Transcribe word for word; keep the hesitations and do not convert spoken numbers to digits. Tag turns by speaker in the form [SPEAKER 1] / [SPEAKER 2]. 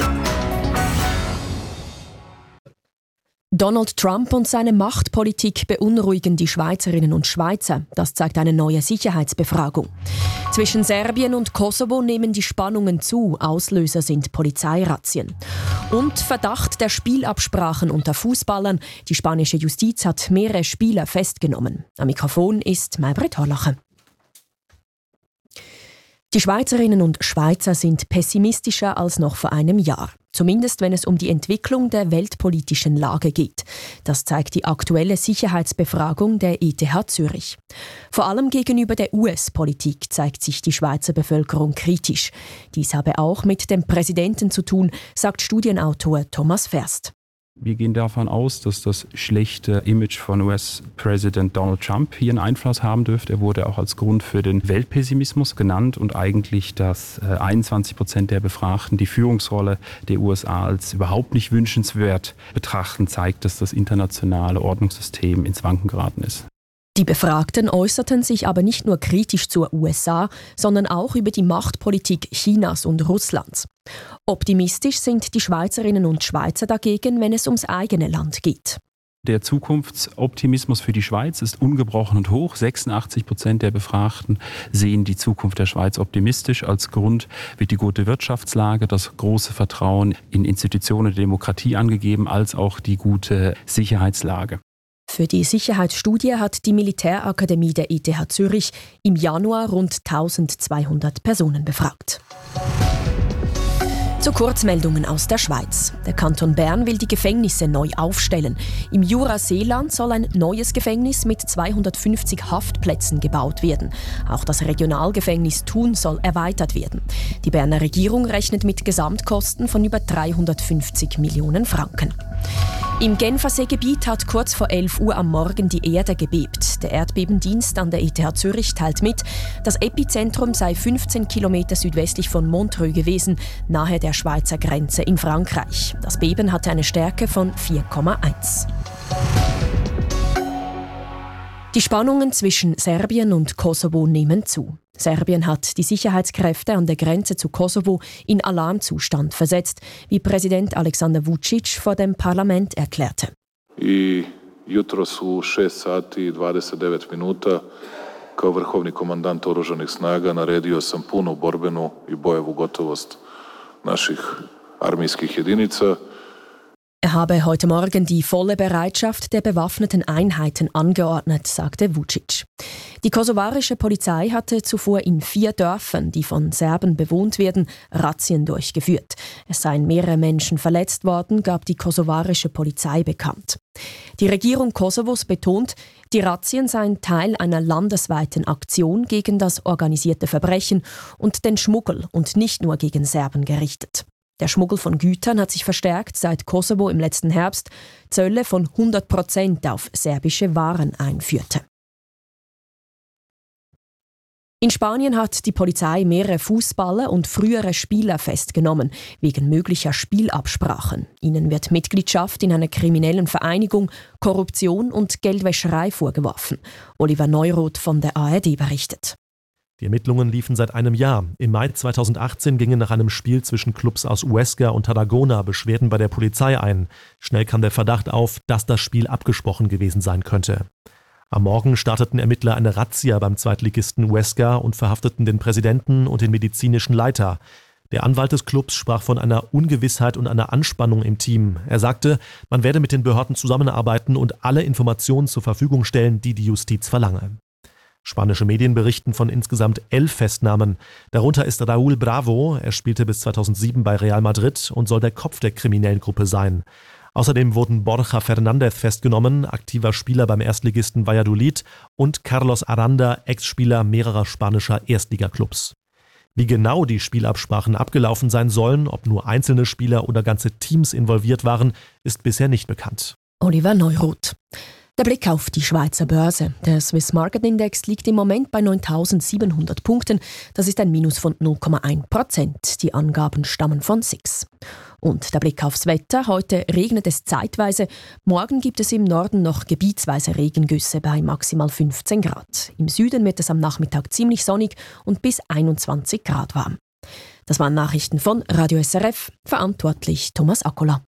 [SPEAKER 1] Donald Trump und seine Machtpolitik beunruhigen die Schweizerinnen und Schweizer. Das zeigt eine neue Sicherheitsbefragung. Zwischen Serbien und Kosovo nehmen die Spannungen zu. Auslöser sind Polizeirazzien. Und Verdacht der Spielabsprachen unter Fußballern. Die spanische Justiz hat mehrere Spieler festgenommen. Am Mikrofon ist Maybrit Horlacher. Die Schweizerinnen und Schweizer sind pessimistischer als noch vor einem Jahr. Zumindest wenn es um die Entwicklung der weltpolitischen Lage geht. Das zeigt die aktuelle Sicherheitsbefragung der E T H Zürich. Vor allem gegenüber der U S-Politik zeigt sich die Schweizer Bevölkerung kritisch. Dies habe auch mit dem Präsidenten zu tun, sagt Studienautor Thomas Verst.
[SPEAKER 2] Wir gehen davon aus, dass das schlechte Image von U S-Präsident Donald Trump hier einen Einfluss haben dürfte. Er wurde auch als Grund für den Weltpessimismus genannt und eigentlich, dass einundzwanzig Prozent der Befragten die Führungsrolle der U S A als überhaupt nicht wünschenswert betrachten, zeigt, dass das internationale Ordnungssystem ins Wanken geraten ist.
[SPEAKER 1] Die Befragten äußerten sich aber nicht nur kritisch zur U S A, sondern auch über die Machtpolitik Chinas und Russlands. Optimistisch sind die Schweizerinnen und Schweizer dagegen, wenn es ums eigene Land geht.
[SPEAKER 2] Der Zukunftsoptimismus für die Schweiz ist ungebrochen und hoch. sechsundachtzig Prozent der Befragten sehen die Zukunft der Schweiz optimistisch. Als Grund wird die gute Wirtschaftslage, das große Vertrauen in Institutionen der Demokratie angegeben, als auch die gute Sicherheitslage.
[SPEAKER 1] Für die Sicherheitsstudie hat die Militärakademie der E T H Zürich im Januar rund eintausendzweihundert Personen befragt. Zu Kurzmeldungen aus der Schweiz. Der Kanton Bern will die Gefängnisse neu aufstellen. Im Jura-Seeland soll ein neues Gefängnis mit zweihundertfünfzig Haftplätzen gebaut werden. Auch das Regionalgefängnis Thun soll erweitert werden. Die Berner Regierung rechnet mit Gesamtkosten von über dreihundertfünfzig Millionen Franken. Im Genferseegebiet hat kurz vor elf Uhr am Morgen die Erde gebebt. Der Erdbebendienst an der E T H Zürich teilt mit, das Epizentrum sei fünfzehn Kilometer südwestlich von Montreux gewesen, nahe der Schweizer Grenze in Frankreich. Das Beben hatte eine Stärke von vier Komma eins. Die Spannungen zwischen Serbien und Kosovo nehmen zu. Serbien hat die Sicherheitskräfte an der Grenze zu Kosovo in Alarmzustand versetzt, wie Präsident Aleksandar Vučić vor dem Parlament erklärte.
[SPEAKER 3] I jutros u šest sati i dvadeset devet minuta kao vrhovni komandant oružanih snaga naredio sam punu borbenu i bojevu gotovost naših armijskih jedinica.
[SPEAKER 1] Er habe heute Morgen die volle Bereitschaft der bewaffneten Einheiten angeordnet, sagte Vučić. Die kosovarische Polizei hatte zuvor in vier Dörfern, die von Serben bewohnt werden, Razzien durchgeführt. Es seien mehrere Menschen verletzt worden, gab die kosovarische Polizei bekannt. Die Regierung Kosovos betont, die Razzien seien Teil einer landesweiten Aktion gegen das organisierte Verbrechen und den Schmuggel und nicht nur gegen Serben gerichtet. Der Schmuggel von Gütern hat sich verstärkt, seit Kosovo im letzten Herbst Zölle von hundert Prozent auf serbische Waren einführte. In Spanien hat die Polizei mehrere Fußballer und frühere Spieler festgenommen, wegen möglicher Spielabsprachen. Ihnen wird Mitgliedschaft in einer kriminellen Vereinigung, Korruption und Geldwäscherei vorgeworfen. Oliver Neuroth von der A R D berichtet.
[SPEAKER 4] Die Ermittlungen liefen seit einem Jahr. Im Mai zweitausendachtzehn gingen nach einem Spiel zwischen Clubs aus Huesca und Tarragona Beschwerden bei der Polizei ein. Schnell kam der Verdacht auf, dass das Spiel abgesprochen gewesen sein könnte. Am Morgen starteten Ermittler eine Razzia beim Zweitligisten Huesca und verhafteten den Präsidenten und den medizinischen Leiter. Der Anwalt des Clubs sprach von einer Ungewissheit und einer Anspannung im Team. Er sagte, man werde mit den Behörden zusammenarbeiten und alle Informationen zur Verfügung stellen, die die Justiz verlange. Spanische Medien berichten von insgesamt elf Festnahmen. Darunter ist Raúl Bravo, er spielte bis zweitausendsieben bei Real Madrid und soll der Kopf der kriminellen Gruppe sein. Außerdem wurden Borja Fernández festgenommen, aktiver Spieler beim Erstligisten Valladolid, und Carlos Aranda, Ex-Spieler mehrerer spanischer Erstligaklubs. Wie genau die Spielabsprachen abgelaufen sein sollen, ob nur einzelne Spieler oder ganze Teams involviert waren, ist bisher nicht bekannt.
[SPEAKER 1] Oliver Neuroth. Der Blick auf die Schweizer Börse. Der Swiss Market Index liegt im Moment bei neuntausendsiebenhundert Punkten. Das ist ein Minus von null Komma eins Prozent. Die Angaben stammen von S I X. Und der Blick aufs Wetter. Heute regnet es zeitweise. Morgen gibt es im Norden noch gebietsweise Regengüsse bei maximal fünfzehn Grad. Im Süden wird es am Nachmittag ziemlich sonnig und bis einundzwanzig Grad warm. Das waren Nachrichten von Radio S R F, verantwortlich Thomas Akkola.